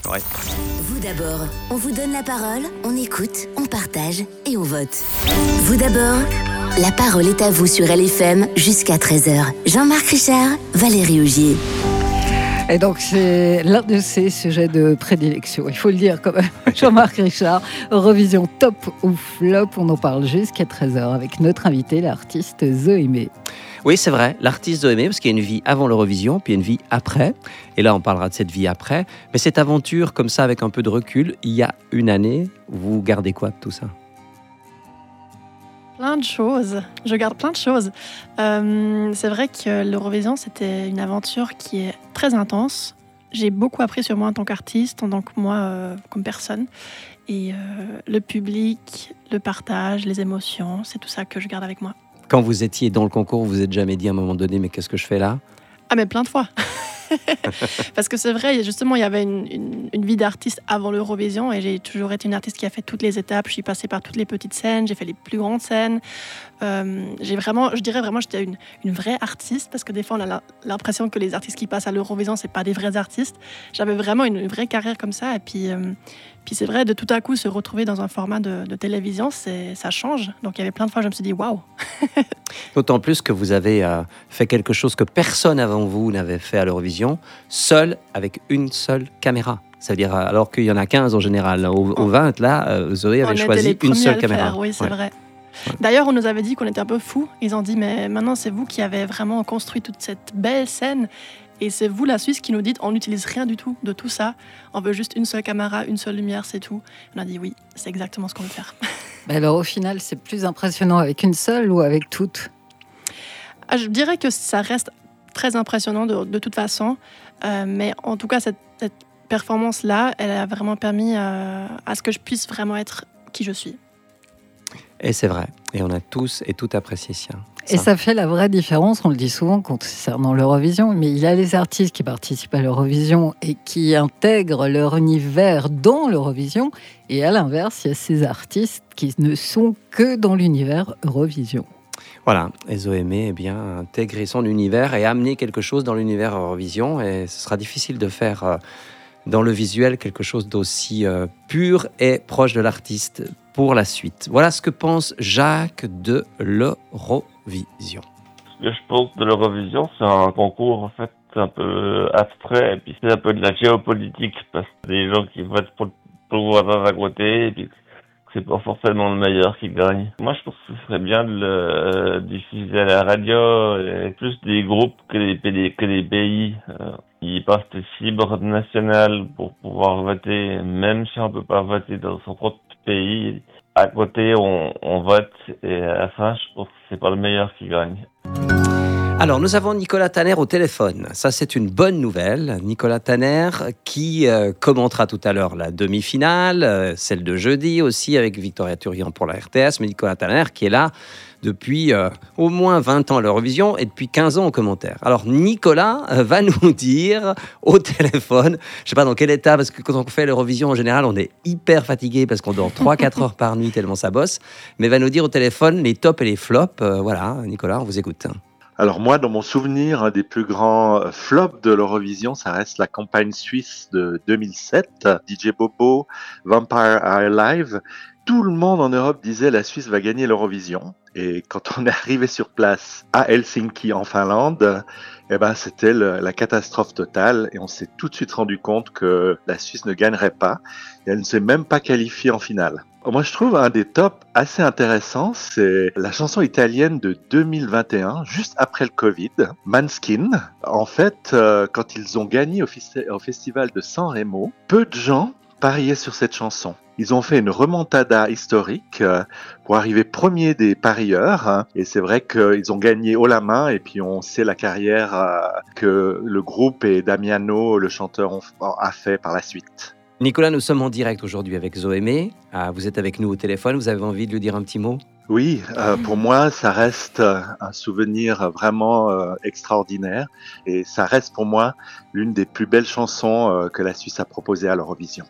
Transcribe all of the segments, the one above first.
Ouais. Vous d'abord, on vous donne la parole, on écoute, on partage et on vote. Vous d'abord, la parole est à vous sur LFM jusqu'à 13h. Jean-Marc Richard, Valérie Augier. Et donc, c'est l'un de ses sujets de prédilection, il faut le dire quand même. Jean-Marc Richard, Eurovision top ou flop, on en parle jusqu'à 13h avec notre invité, l'artiste Zoémé. Oui, c'est vrai, l'artiste Zoémé, parce qu'il y a une vie avant l'Eurovision, puis une vie après. Et là, on parlera de cette vie après. Mais cette aventure, comme ça, avec un peu de recul, il y a une année, vous gardez quoi de tout ça ? Plein de choses. Je garde plein de choses. C'est vrai que l'Eurovision, c'était une aventure qui est très intense. J'ai beaucoup appris sur moi en tant qu'artiste, en tant que moi comme personne. Et le public, le partage, les émotions, c'est tout ça que je garde avec moi. Quand vous étiez dans le concours, vous vous êtes jamais dit à un moment donné, mais qu'est-ce que je fais là ? Ah mais plein de fois. Parce que c'est vrai, justement, il y avait une vie d'artiste avant l'Eurovision et j'ai toujours été une artiste qui a fait toutes les étapes. Je suis passée par toutes les petites scènes, j'ai fait les plus grandes scènes. Je dirais vraiment que j'étais une vraie artiste parce que des fois, on a l'impression que les artistes qui passent à l'Eurovision, c'est pas des vrais artistes. J'avais vraiment une vraie carrière comme ça et puis c'est vrai, de tout à coup se retrouver dans un format de télévision, ça change. Donc il y avait plein de fois, je me suis dit waouh. D'autant plus que vous avez fait quelque chose que personne avant vous n'avait fait à l'Eurovision, seul, avec une seule caméra. Ça veut dire, alors qu'il y en a 15 en général. Au 20, là, Zoé avait choisi une seule caméra. Oui, c'est vrai. D'ailleurs, on nous avait dit qu'on était un peu fous. Ils ont dit, mais maintenant, c'est vous qui avez vraiment construit toute cette belle scène. Et c'est vous, la Suisse, qui nous dites, on n'utilise rien du tout de tout ça. On veut juste une seule caméra, une seule lumière, c'est tout. On a dit, oui, c'est exactement ce qu'on veut faire. Mais alors, au final, c'est plus impressionnant avec une seule ou avec toutes ? Je dirais que ça reste très impressionnant de toute façon. Mais en tout cas, cette performance-là, elle a vraiment permis à ce que je puisse vraiment être qui je suis. Et c'est vrai. Et on a tous et toutes apprécié ça. Et ça fait la vraie différence, on le dit souvent concernant l'Eurovision, mais il y a les artistes qui participent à l'Eurovision et qui intègrent leur univers dans l'Eurovision, et à l'inverse, il y a ces artistes qui ne sont que dans l'univers Eurovision. Voilà, et Zoémé, eh bien, a intégré son univers et a amené quelque chose dans l'univers Eurovision, et ce sera difficile de faire dans le visuel quelque chose d'aussi pur et proche de l'artiste pour la suite. Voilà ce que pense Jacques de l'Eurovision. Ce que je pense de l'Eurovision, c'est un concours en fait un peu abstrait, et puis c'est un peu de la géopolitique, parce que des gens qui votent pour le voisin d'à côté, et puis c'est pas forcément le meilleur qui gagne. Moi, je pense que ce serait bien de le diffuser à la radio, et plus des groupes que les pays. Ils passent des fibres nationales pour pouvoir voter, même si on peut pas voter dans son propre pays. À côté, on vote, et à la fin, je pense que c'est pas le meilleur qui gagne. Alors, nous avons Nicolas Tanner au téléphone. Ça, c'est une bonne nouvelle. Nicolas Tanner qui commentera tout à l'heure la demi-finale, celle de jeudi aussi avec Victoria Turian pour la RTS. Mais Nicolas Tanner qui est là depuis au moins 20 ans à l'Eurovision et depuis 15 ans au commentaire. Alors, Nicolas va nous dire au téléphone, je ne sais pas dans quel état, parce que quand on fait l'Eurovision, en général, on est hyper fatigué parce qu'on dort 3-4 heures par nuit tellement ça bosse. Mais va nous dire au téléphone les tops et les flops. Voilà, Nicolas, on vous écoute. Alors moi, dans mon souvenir, un des plus grands flops de l'Eurovision, ça reste la campagne suisse de 2007, DJ Bobo, Vampire Are Alive. Tout le monde en Europe disait la Suisse va gagner l'Eurovision. Et quand on est arrivé sur place à Helsinki en Finlande, eh ben c'était la catastrophe totale. Et on s'est tout de suite rendu compte que la Suisse ne gagnerait pas. Et elle ne s'est même pas qualifiée en finale. Moi, je trouve un des tops assez intéressants, c'est la chanson italienne de 2021, juste après le Covid, Måneskin. En fait, quand ils ont gagné au festival de San Remo, peu de gens pariaient sur cette chanson. Ils ont fait une remontada historique pour arriver premier des parieurs. Et c'est vrai qu'ils ont gagné haut la main. Et puis on sait la carrière que le groupe et Damiano, le chanteur, a fait par la suite. Nicolas, nous sommes en direct aujourd'hui avec Zoémé. Vous êtes avec nous au téléphone. Vous avez envie de lui dire un petit mot ? Oui, pour moi, ça reste un souvenir vraiment extraordinaire. Et ça reste pour moi l'une des plus belles chansons que la Suisse a proposées à l'Eurovision.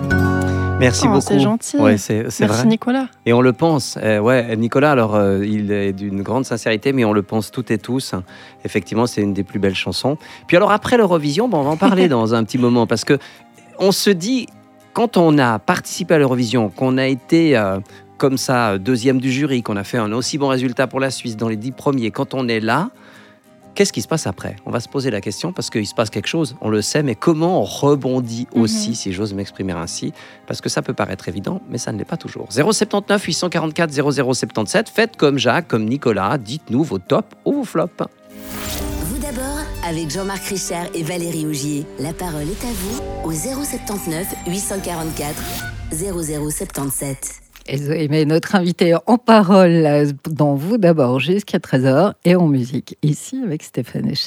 Merci beaucoup. C'est gentil. Ouais, c'est Merci vrai. Nicolas. Et on le pense. Nicolas, alors il est d'une grande sincérité, mais on le pense toutes et tous. Effectivement, c'est une des plus belles chansons. Puis alors après l'Eurovision, on va en parler dans un petit moment, parce que on se dit, quand on a participé à l'Eurovision, qu'on a été comme ça, deuxième du jury, qu'on a fait un aussi bon résultat pour la Suisse dans les 10 premiers, quand on est là, qu'est-ce qui se passe après ? On va se poser la question parce qu'il se passe quelque chose, on le sait, mais comment on rebondit aussi, si j'ose m'exprimer ainsi ? Parce que ça peut paraître évident, mais ça ne l'est pas toujours. 079 844 0077, faites comme Jacques, comme Nicolas, dites-nous vos tops ou vos flops. Vous d'abord, avec Jean-Marc Richard et Valérie Augier. La parole est à vous au 079 844 0077. Et Zoé met notre invité en parole dans Vous d'abord jusqu'à 13h et en musique, ici avec Stéphane Echer.